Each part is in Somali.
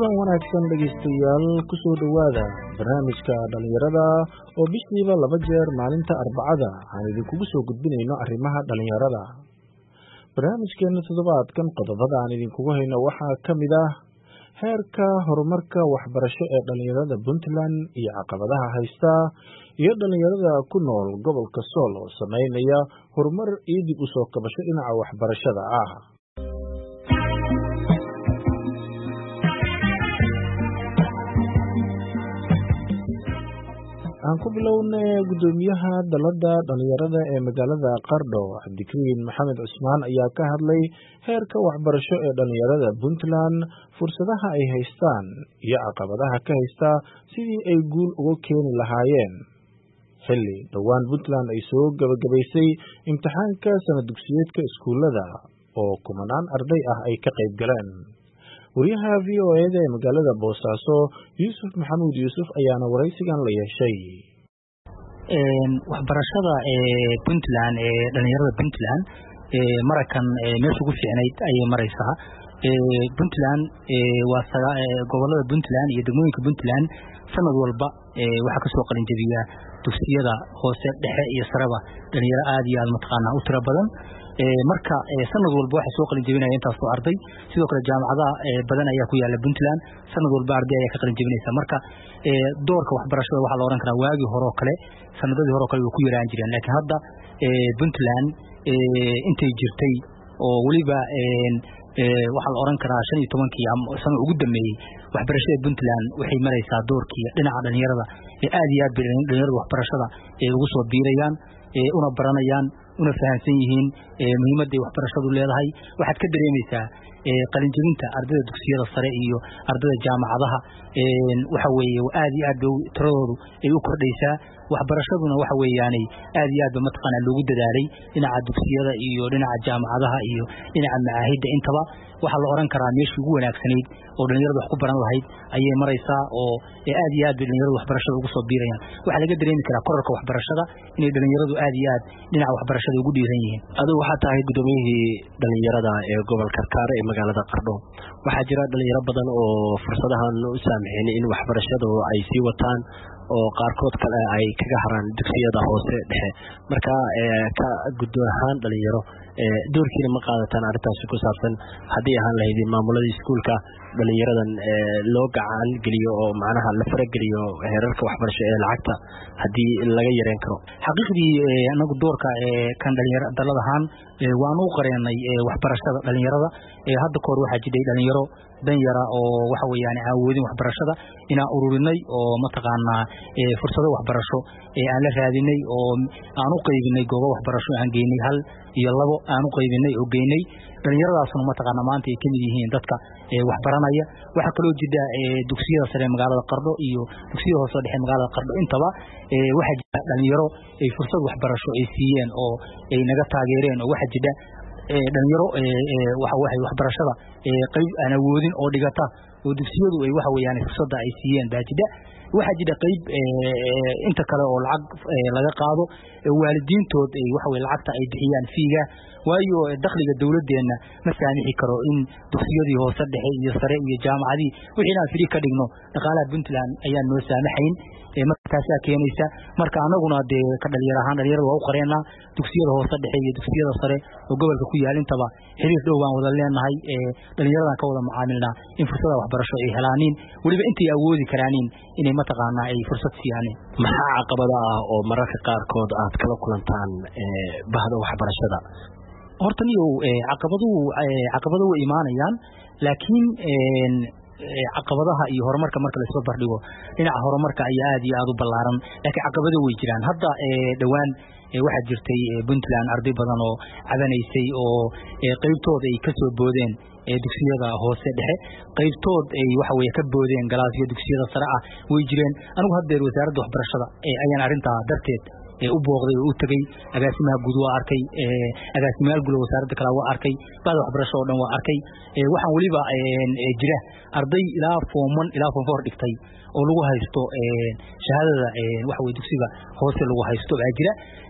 kulan wanaagsan dhegeystayaal ku soo dhawaada barnaamijka dhalinyarada oo bishiiba 2 jeer maalinta Arbacada aan idinkugu soo gudbinayno arrimaha dhalinyarada. Barnaamijkeena toddobaadkan qodobada aan idinkugu hayno waxaa ka mid ah heerka horumarka waxbarasho ee dhalinyarada Puntland iyo caqabadaha haysta iyo dhalinyarada ku nool gobolka Sool oo sameynaya horumar iyo dib u soo kabasho dhinaca waxbarashada ah. aan ku bilownay gudoomiyaha dalada dhalinyarada ee magaalada Qardho Cabdikariin Maxamed Cusmaan ayaa ka hadlay heerka waxbarasho ee dhalinyarada Puntland, fursadaha ay haystaan iyo caqabadaha ka haysta sidii ay guul uga keeni lahaayeen. xilli dhawaan Puntland ay soo gabagabaysay imtixaanka sanad dugsiyeedka iskuulada oo kumanaan arday ah ay ka qayb galeen. wariyaha VOA-da ee magaalada Boosaaso Yuusuf Maxamuud Yuusuf ayaana waraysigan la yeeshay. waxbarashada Puntland dhalinyarada Puntland marakan meesha ugu fiicnayd ayay maraysaa. Puntland waa gobolada Puntland iyo degmooyinka Puntland sanad walba waxa ka soo qalin jabiya dugsiyada hoose dhexe iyo saraba dhalinyaro aad iyo aad mataqaana u tiro badan. marka sanad walba waxa soo qalin jabinaya intaas oo arday, sidoo kale jaamacadaha badan ayaa ku yaala Puntland, sanad walba arday ayaa ka qalin jabinaysa. marka doorka waxbarashada waxa la oran karaa waagi hore oo kale, sanadadii hore oo kale way ku yaraan jireen, laakiin hadda Puntland intay jirtay oo waliba waxa la oran karaa 15 sano ugu dambeeyay waxbarashada Puntland waxay maraysaa doorkii dhinaca dhalinyarada aad iyo aad dhalinyarada waxbarashada ugu soo biirayaan, una baranayaan, una fahansan yihiin muhiimadda waxbarashadu leedahay. waxaad ka dareemaysaa qalin jabinta ardayda dugsiyada sare iyo ardayda jaamacadaha waxa weeye aad iyo aad tiradoodu ay u kordhaysaa. waxbarashaduna waxa weeyaan aad iyo aad mataqaana loogu dadaalay dhinaca dugsiyada iyo dhinaca jaamacadaha iyo dhinaca macaahidda intaba. waxa la oran karaa meeshii ugu wanaagsanayd oo dhalinyaradu wax ku baran lahayd ayay maraysaa oo aad iyo aad dhalinyaradu waxbarashada ugu soo biirayaan. waxa laga dareemi karaa kororka waxbarashada inay dhalinyaradu aad iyo aad dhinaca waxbarashada ugu dhiiran yihiin. adigu waxa tahay gudoomiyihii dhalinyarada ee gobolka Karkaar ee magaalada Qardho. waxaa jira dhalinyaro badan oo fursadahan u saamixin in waxbarashadu ay sii wataan oo qaarkood kale ay kaga haraan dugsiyada hoose dhexe. marka ka gudoon ahaan dhalinyaro doorkiina ma qaadataan arintaas ku saabsan hadii ahaan lahayd maamulada iskuulka dhalinyaradan loo gacan geliyo oo macnaha la farageliyo heerarka waxbarasho ee lacagta hadii laga yareen karo. xaqiiqdii anagu doorka kan dhalinyaro daladahan waan u qareenay waxbarashada dhalinyarada. hadda koor waxa jiray dhalinyaro dan yara oo waxa weeyaan awoodin waxbarashada ina ururinay oo mataqaana fursado waxbarasho aan la raadinay oo aan u qaybinay goobo waxbarasho aan geynay 1 iyo 2 aan u qaybinay oo geynay dhalinyaradaasna mataqaana maanta ay kamid yihiin dadka wax baranaya. waxa kale oo jira dugsiyada sare magaalada Qardho iyo dugsiyada hoose dhexe magaalada Qardho intaba waxa jira dhalinyaro ay fursad waxbarasho ay siiyeen oo ay naga taageereen oo waxa jira dhalinyaro waxay waxbarashada qayb aan awoodin oo dhigata oo dugsiyadu ay waxa weeyaan fursada ay siiyeen baajida. waxa jira qayb inta kale oo lacag laga qaado waalidiintood ay waxa weey lacagta ay bixiyaan fiiga, waayo dakhliga dawladeena ma saamixi karo in dugsiyadii hoose dhexe iyo sare iyo jaamacadii wixii aan firi ka dhigno dhaqaalaha Puntland ayaan noo saamaxayn. markaas ayaa keenaysa marka anaguna ka dhalinyarada waa u qareena dugsiyada hoose dhexe iyo dugsiyada sare oo gobolka ku yaal intaba xiriir dhow baan wada leenahay. dhalinyarada ka wada macaamilna in fursada waxbarasho ay helaaniin, waliba intay awoodi karaaniin inay mataqaana ay fursad siiyaan. maxaa caqabada ah oo mararka qaarkood aad kala kulantaan bahda waxbarashada? horta niyo caqabadu way imaanayaan, laakiin caqabadaha iyo horumarka marka la isku bardhigo dhinaca horumarka ayaa aad iyo aad u ballaaran, laakiin caqabado way jiraan. hadda dhawaan waxa jirtay Puntland arday badan oo cadanaysay oo qaybtood ay ka soo boodeen dugsiyada hoose dhexe, qaybtood ay waxa weeye ka boodeen galaasyo dugsiyada sare ah way jireen. anigu hadda wasaaradda waxbarashada ayaan arinta darteed u booqday oo u tagay agaasimaha guud waa arkay agaasimayaal guud wasaaradda kale waa arkay baad waxbarasho oo dhan waa arkay waxaan waliba jira arday ilaa form 1 ilaa form 4 dhigtay oo lagu haysto shahaadada waxa way dugsiga hoose lagu haysto baa jira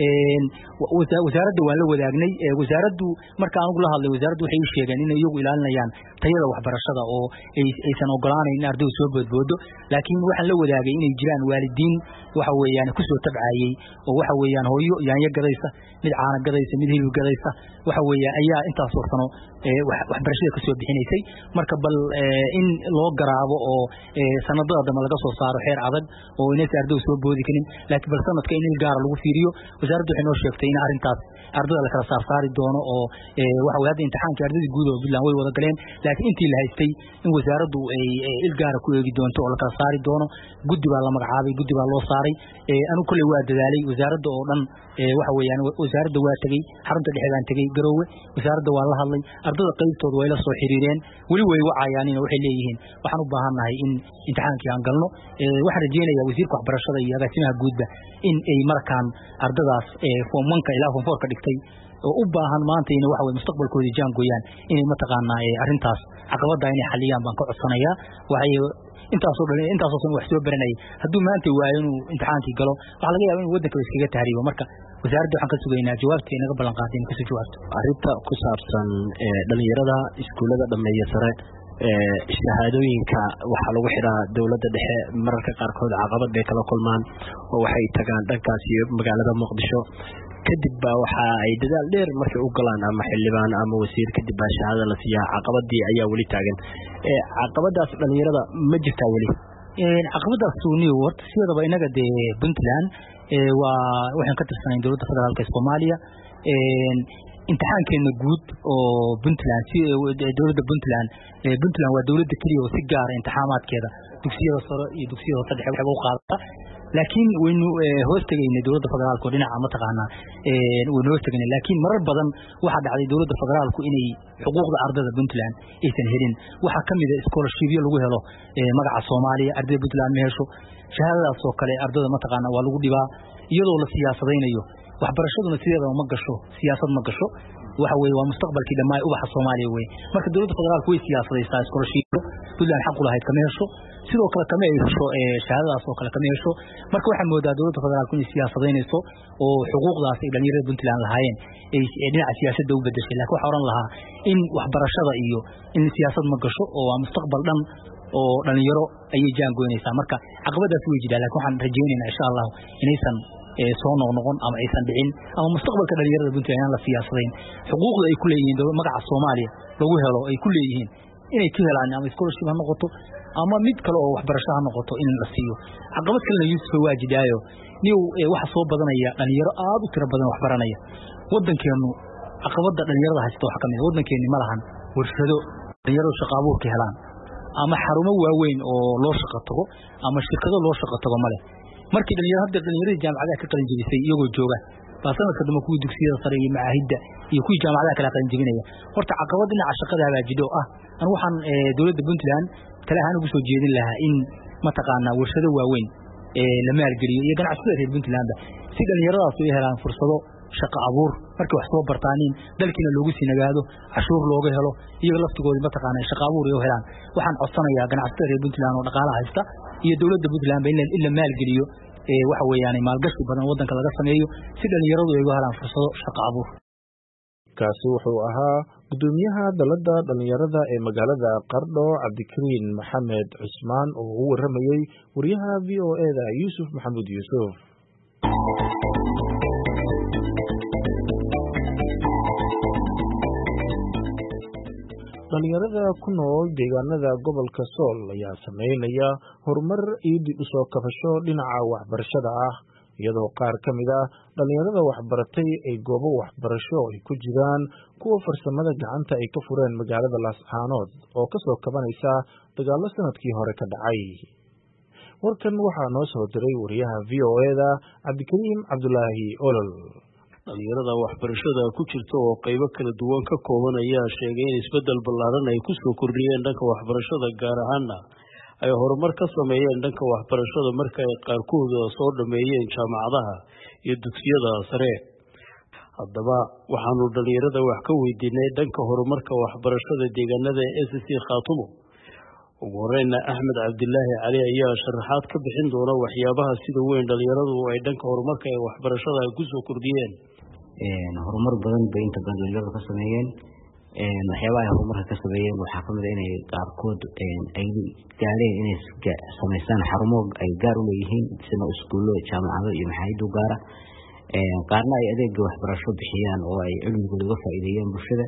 wasaaradda waa la wadaagnay wasaaraddu marka aan ugu la hadlay wasaaraddu waxay sheegeen in iyagu ilaalinayaan tayada waxbarashada oo aysan ogolaanayn in ardaydu soo boodboodo laakiin waxaan la wadaagay inay jiraan waalidiin waxa weeyaan ku soo tabcaayay oo waxa weeyaan hooyo yaanyo gadaysa mid caana gadaysa mid hilib gadaysa waxa weeyaan ayaa intaas oo sano waxbarashada ka soo bixinaysay marka bal in loo garaabo oo sanadada dambe laga soo saaro xeer adag oo inay ardaydu soo boodi karin laakiin bal sanadka in gaar lagu fiiriyo wasaaraddu waxay noo sheegtay in arintaas ardayda la kala saari doono oo waxa weeyaan imtixaanka ardayda guud oo Puntland way wada galeen laakiin intii la haystay in wasaaraddu ay il gaar ku eegi doonto oo la kala saari doono guddi baa la magacaabay guddi baa loo saaray anu kulli waa dadaalay wasaaradda oo dhan waxa weeyaan wasaaradda waa tagay xarunta dhexdaan tagay Garowe wasaaradda waa la hadlay ardayda qaybtooda way la soo xiriireen wali way wacayaan in waxay leeyihiin waxaan u baahanahay in imtixaankii aan galno waxaan rajeynayaa wasiirka waxbarashada iyo agaasimaha guudba in ay markaan ardadaas form 1 ilaa form 4 ka dhigtay oo u baahan maanta in waxa way mustaqbalkooda jaan gooyaan inay mataqaanaa arintaas caqabada inay xaliyaan baan ka codsanayaa waxay intaas oo wax soo baranay hadduu maanta waayo inuu imtixaankii galo waxa laga yaabaa in waddanka iskaga tahriibo marka wasaaradda waxaan ka sugaynaa jawaabta inaga ballan qaadeen ka soo jawaabto arrinta ku saabsan dhalinyarada iskuulada dhameeya sare shahaadooyinka waxa lagu xiraa dawladda dhexe mararka qaarkood caqabad bay kala kulmaan oo waxay tagaan dhankaas iyo magaalada Muqdisho kadib baa waxa ay dadaal dheer markay u galaan ama xildhibaan ama wasiir kadib baa shahaado la siiyaa caqabadii ayaa wali taagan caqabadaas dhalinyarada ma jirtaa wali caqabadaas suuniyo horta sidaba inaga de Puntland waa waxaan ka tirsanayn dawladda federaalka Soomaaliya imtixaankeena guud oo Puntland dawladda Puntland waa dawladda kaliya oo si gaar ah imtixaamaadkeeda dugsiyada sare iyo dugsiyada hoose dhexe waxay u qaadataa laakiin waynu hoos tagaynay dawladda federaalka oo dhinaca ma taqaana waynu hoos tagaynay laakiin marar badan waxa dhacday dawladda federaalku inay xuquuqda ardayda Puntland aysan helin waxa kamid ah scholarship lagu helo magaca Soomaaliya ardayda Puntland ma hesho shahaadadaas oo kale ardayda ma taqaana waa lagu dhibaa iyadoo la siyaasadeynayo waxbarashaduna sideedaba ma gasho siyaasad ma gasho waxa weey waa mustaqbalkii dhammaay ubaxa Soomaaliya weey marka dawladda federaalku way siyaasadeysaa scholarship Puntland xaq u lahayd kama hesho sidoo kale kama hesho shahaadadaas oo kale kama hesho marka waxaan moodaa dawladda federaalku inay siyaasadeynayso oo xuquuqdaas ay dhalinyarada Puntland lahaayeen ay dhinaca siyaasadda u bedeshay laakiin waxa oran lahaa in waxbarashada iyo in siyaasad ma gasho oo waa mustaqbal dhan oo dhalinyaro ayay jaan goynaysaa marka caqabadaas way jiraan laakiin waxaan rajeynaynaa insha Allah inaysan soo noqon ama aysan dhicin ama mustaqbalka dhalinyarada Puntland aan la siyaasadeyn xuquuqda ay ku leeyihiin magaca Soomaaliya lagu helo ay ku leeyihiin inay ka helaan ama scholarship ha noqoto ama mid kale oo waxbarasho ha noqoto in la siiyo caqabad kale Yusuf waajidaayo niyo waxa soo badanaya dhalinyaro aad u tiro badan wax baranaya wadankeenu caqabada dhalinyarada haysto waxa kamid wadankeenu ma lahan warshado dhalinyaro shaqo abuur ka helaan ama xarumo waaweyn oo loo shaqo tago ama shirkado loo shaqo tago male markii dhalinyarada jaamacadaha ka qalin jabisay iyagoo jooga baasanadka dama kuwii dugsiyada sare iyo macaahidda iyo kuwii jaamacadaha kala qalin jabinaya horta caqabad dhinaca shaqada baa jidho anu waxaan dawladda Puntland talahan ugu soo jeedin lahaa in ma taqaana warshado waaweyn la maalgeliyo iyo ganacsiga reer Puntland si dhalinyaradaas ay helaan fursado shaqo abuur markii wax soo bartaaniin dalkiina loogu sinagaado cashuur looga helo iyaga laftigooda ma taqaana shaqo abuur ay helaan waxaan codsanayaa ganacsiga reer Puntland oo dhaqaalaha haysta iyo dawladda Puntland in la maalgeliyo waxa weeyaan maalgashi badan wadanka laga sameeyo si dhalinyaradu ay uga helaan fursado shaqo abuur kaasi wuxuu ahaa gudoomiyaha dalada dhalinyarada ee magaalada Qardho Cabdikariin Maxamed Cusmaan oo u waramayay wariyaha VOA-da Yusuf Maxamuud Yusuf dhalinyarada ku nool deegaanada gobolka Sool ayaa sameynaya horumar iyo u soo kabasho dhinaca waxbarashada ah iyadoo qaar kamid ah dhalinyarada waxbaratay ay goobo waxbarasho ay ku jiraan kuwa farsamada gacanta ay ka fureen magaalada Laascaanood oo ka soo kabanaysa dagaalo sanadkii hore ka dhacay warkan waxaa noo soo diray wariyaha VOA-da Cabdikariim Cabdulaahi Olol dhalinyarada waxbarashada ku jirta oo qaybo kala duwan ka kooban ayaa sheegay in isbedel ballaaran ay ku soo kordhiyeen dhanka waxbarashada gaar ahaana ay horumar ka sameeyeen dhanka waxbarashada marka ay qaarkood soo dhameeyeen jaamacadaha iyo dugsiyada sare. haddaba waxaanu dhalinyarada wax ka weydiinay dhanka horumarka waxbarashada deegaanada SC Khaatumo. ugu horeyna Axmed Cabdilaahi Cali ayaa sharaxaad ka bixin doona waxyaabaha sida weyn dhalinyaradu ay dhanka horumarka ee waxbarashada ay ku soo kordhiyeen. horumar badan bay inta badan dhalinyaradu ka sameeyeen. waxyaabaha ay horumarka ka sameeyeen waxaa kamid ah inay qaarkood ay gaareen inay sameystaan xarumo ay gaar u leeyihiin sida iskuulo, jaamacado iyo maxaayido gaara. qaarna ay adeega waxbarasho bixiyaan oo ay cilmigooda uga faa'iideeyaan bulshada,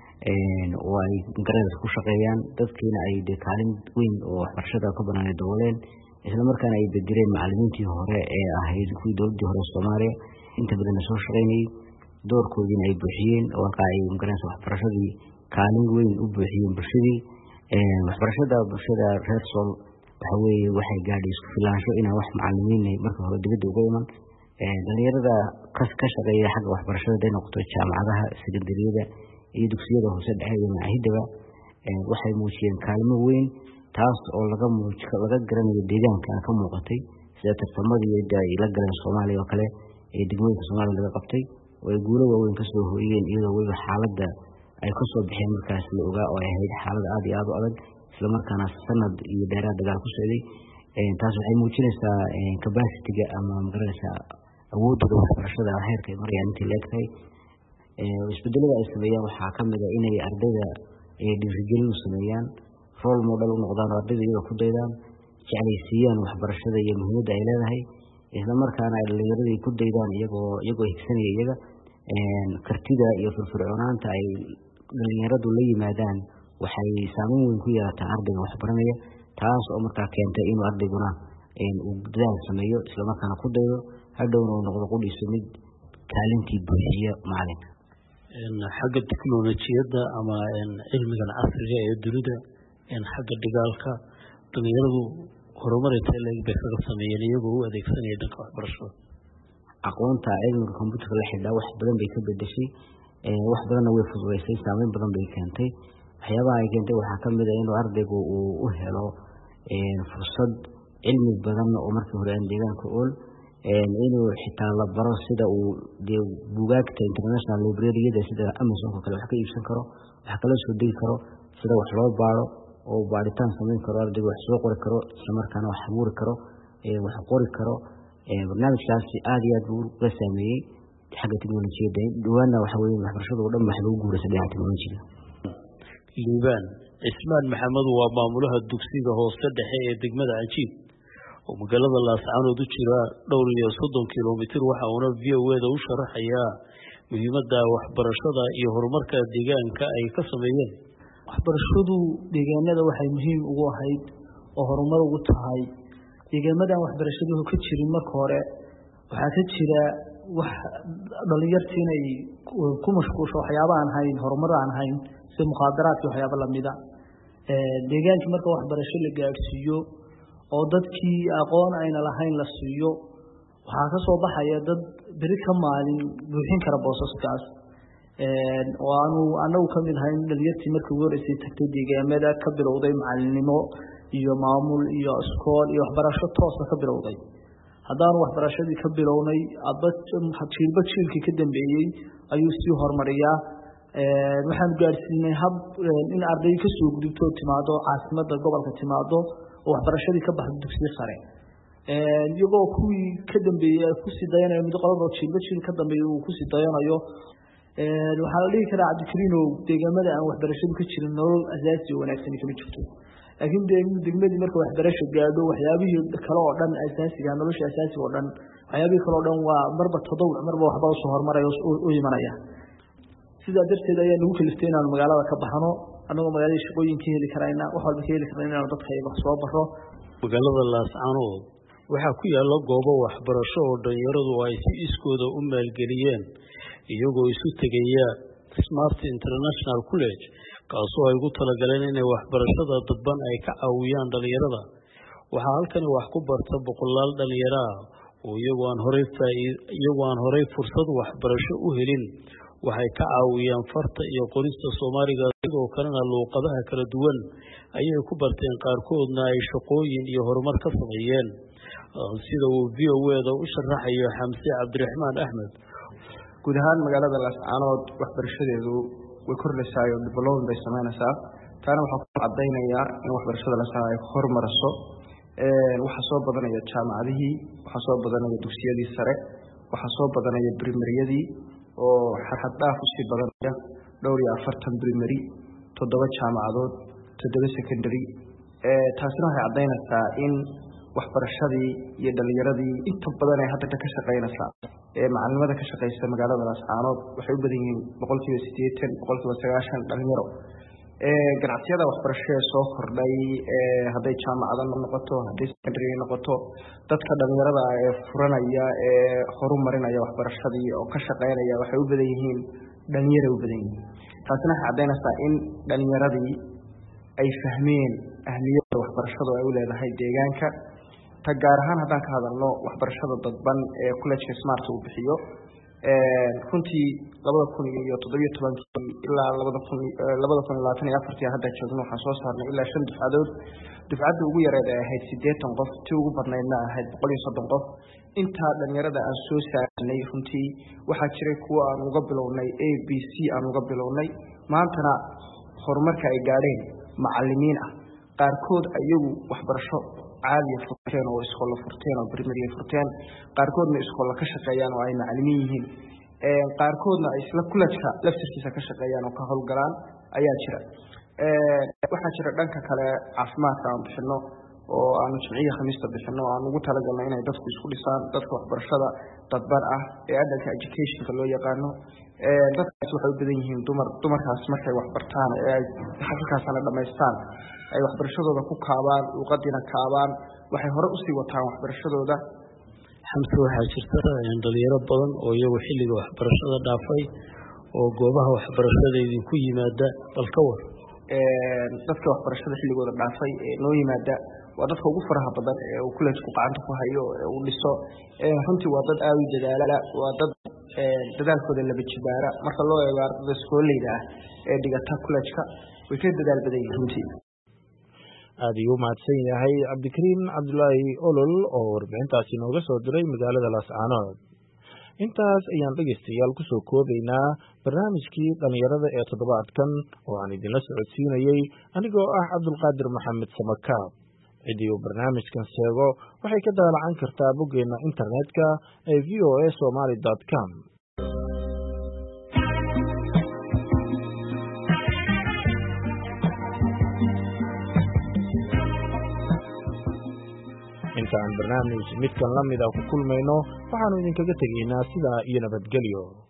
oo ay garanays ku shaqeeyaan dadkiina ay kaalin weyn oo waxbarashada ka banaan dowladeen, isla markaana ay bedeleen macallimiintii hore ee ahayd kuwii dowladii hore Soomaaliya inta badan soo shaqeynayay, doorkoodina ay buuxiyeen oo ay garanays waxbarashadii kaalin weyn u buuxiyeen bulshadii. waxbarashada bulshada reer Sool waxa weeye waxay gaadhay isku filaansho inaan wax macallimiin marka hore dibadda uga iman. dhalinyarada ka shaqeeya xagga waxbarashada ay noqoto jaamacadaha, sekondariyada iyo dugsiyada hoose dhexe iyo macaahidaba waxay muujiyeen kaalmo weyn, taas oo laga garanayo deegaanka ka muuqatay sida tartamadii ay la galeen Soomaaliya oo kale ee degmooyinka Soomaaliya laga qabtay oo ay guulo waaweyn ka soo hooyeen iyadoo weliba xaaladda ay ka soo bixeen markaas la ogaa oo ay ahayd xaalad aad iyo aad u adag, isla markaana sanad iyo dheeraad dagaal ku socday. taas waxay muujinaysaa capacity-ga ama magaranaysaa awoodda waxbarashada heerka ay marayaan intii leegtahay. isbedelada ay sameeyaan waxaa kamid ah inay ardayda dhiirigelin u sameeyaan, role model u noqdaan oo ardayda iyaga ku daydaan, jeclaysiiyaan waxbarashada iyo muhiimadda ay leedahay, isla markaana ay dhalinyarada ku daydaan iyagoo higsanaya iyaga. kartida iyo firfircoonaanta ay dhalinyaradu la yimaadaan waxay saameyn weyn ku yeelataa ardayga waxbaranaya, taas oo markaa keentay inuu ardayguna uu dadaal sameeyo isla markaana ku daydo, hadhowna uu noqdo qudhiisu mid kaalintii buuxiya macalinka. xagga teknolojiyadda ama cilmigan casriga ee dunida, xagga dhigaalka dhalinyaradu horumar intee leeg bay kaga sameeyeen iyagoo u adeegsanaya dhanka waxbarashada. aqoonta cilmiga computerka la xidhiidha wax badan bay ka bedeshay, wax badanna way fududeysay, saameyn badan bay keentay. waxyaabaha ay keentay waxaa kamid ah inuu ardaygu uu u helo fursad cilmi badan oo markii hore aan deegaanka ool, inuu xitaa la baro sida uu buugaagta international library-yada sida Amazon kale wax ka iibsan karo, wax kala soo degi karo, sida wax loo baaro oo baaritaan sameyn karo, ardaygu wax soo qori karo, isla markaana wax abuuri karo, wax qori karo. barnaamijkaasi aad iyo aad buu uga saameeyey xagga teknolojiyadda. dhawaana waxa weeye waxbarashada oo dhan wax lagu guuraysa dhinaca teknolojiga. liibaan cismaan maxamed waa maamulaha dugsiga hoose dhexe ee degmada Cajiib oo magaalada Laascaanood u jira dhowr iyo 30 kiiloomitir. waxa uuna VOA-da u sharaxayaa muhiimadda waxbarashada iyo horumarka deegaanka ay ka sameeyeen. waxbarashadu deegaanada waxay muhiim ugu ahayd oo horumar ugu tahay. deegaamadan waxbarashadu ka jirin marka hore waxaa ka jira wax dhalinyarta inay ku mashquulsho waxyaabo aan hayn, horumar aan hayn, sida muqaadaraadka waxyaabo lamida. deegaankii marka waxbarasho la gaarsiiyo oo dadkii aqoon ayna lahayn la siiyo, waxaa ka soo baxaya dad beri ka maalin buuxin kara boosaskaas. oo anagu ka mid ahayn dhalinyartii markii ugu horeysay tagtay deegaamada ka bilowday macalinimo iyo maamul iyo iskool iyo waxbarasho toosa ka bilowday. haddaan waxbarashadii ka bilownay jiilba jiilkii ka dambeeyey ayuu sii horumariyaa. waxaan gaarsiinay hab in arday ka soo gudubto timaado caasimadda gobolka timaado oo waxbarashadii ka baxdo dugsiga sare, iyagoo kuwii ka dambeeyey ku sii dayanayo mid qolada jiilba jiil ka dambeeyay uu ku sii dayanayo. waxaa la dhihi karaa cabdikariinow deegaamada aan waxbarashadu ka jirin nolol asaasi oo wanaagsan kama jirto, laakiin degmadii marka waxbarasho gaadho waxyaabihii kale oo dhan asaasiga nolosha asaasiga oo dhan waxyaabihii kale oo dhan waa marba tadawuc marba waxba soo hormaraya oo imanaya. sidaa darteed ayaa nagu kaliftay inaan magaalada ka baxno, anagoo magaalada shaqooyinka heli karayna wax walba ka heli karayna inaan dadka wax soo baro. magaalada Laascaanood waxaa ku yaala goobo waxbarasho oo dhalinyaradu ay si iskooda u maalgeliyeen iyagoo isu tegaya Smart International College, kaasoo ay ugu talagaleen inay waxbarashada dadban ay ka caawiyaan dhalinyarada. waxaa halkan wax ku barta boqolaal dhalinyaro ah oo iyagoo aan horey fursad waxbarasho u helin waxay ka caawiyaan farta iyo qorista Soomaaliga sidoo kalena luqadaha kala duwan ayay ku barteen qaarkoodna ay shaqooyin iyo horumar ka sameeyeen sida uu VOA-da u sharaxayo Xamse Cabdiraxmaan Axmed. guud ahaan magaalada Laascaanood waxbarashadeedu way kordhaysaa oo development bay sameynaysaa taana waxa ku cadeynayaa in waxbarashada Laascaanood ay horumariso waxa soo badanaya jaamacadihii waxa soo badanaya dugsiyadii sare waxa soo badanaya primaryadii oo xad dhaaf u sii badanaya dhowr iyo 40 primary 7 jaamacadood 7 secondary taasina waxay cadeynaysaa in waxbarashadii iyo dhalinyaradii inta badan ay hadda ka shaqeynaysaa macallimada ka shaqeysa magaalada Laascaanood waxay u badan yihiin 80% 90% dhalinyaro ganacsiyada waxbarashada soo kordhay haday jaamacado noqoto haday secondary noqoto dadka dhalinyarada ee furanaya horumarinaya waxbarashadii oo ka shaqeynaya waxay u badan yihiin dhalinyaro u badan yihiin taasina waxay cadeynaysaa in dhalinyaradii ay fahmeen ahmiyadda waxbarashadu ay u leedahay deegaanka ta gaar ahaan haddaan ka hadalno waxbarashada dadban ee college smart uu bixiyo runtii 2017 ilaa 2024 hadda joogno waxaan soo saarnay ilaa 5 dufcadood dufcadda ugu yareed ay ahayd 80 qof tii ugu badnaydna ahayd 130 qof inta dhalinyarada aan soo saarnay runtii waxaa jiray kuwa aan uga bilownay ABC aan uga bilownay maantana horumarka ay gaadheen macallimiin ah qaarkood ayagu waxbarasho caadi furteen oo iskool furteen oo primary furteen qaarkoodna iskool ka shaqeeyaan oo ay macallimiin yihiin qaarkoodna ay isla college-ka laftirkiisa ka shaqeeyaan oo ka howlgalaan ayaa jira waxaa jira dhanka kale caafimaadka aan bixino oo aan jimciga khamiista bixino aan ugu talagalnay inay dadku isku dhisaan dadka waxbarashada dadban ah ee adulka education-ka loo yaqaano dadkaas waxay u badan yihiin dumarkaas markay wax bartaan ee ay xasilkaasana dhamaystaan ay waxbarashadooda ku kaabaan luqadiina kaabaan waxay hore u sii wataan waxbarashadooda. Xamse waxaa jirta dhalinyaro badan oo iyagu xilliga waxbarashada dhaafay oo goobaha waxbarashada idinku yimaada bal ka war dadka waxbarashada xilligooda dhaafay ee noo yimaada waa dadka ugu faraha badan ee uu college-ku gacanta ku hayo ee uu dhiso runtii waa dad aad u dadaala waa dad dadaalkooda laba jibaara marka loo eego ardayda iskooleyda ah ee dhigata college-ka way ka dadaal badan yihiin runtii. aad ayuu mahadsan yahay Cabdikariim Cabdullaahi Olol oo warbixintaasi nooga soo diray magaalada Laascaanood. intaas ayaan dhageystayaal ku soo koobaynaa barnaamijkii dhalinyarada ee toddobaadkan oo aan idinla socodsiinayay anigoo ah Cabdulqaadir Maxamed Samakaab. cidii barnaamijkan sheego waxay ka daalacan kartaa boggeena internetka ee voasomali.com. intaan barnaamij midkan la mid ah ku kulmayno waxaanu idinkaga tegaynaa sidaa iyo nabadgelyo.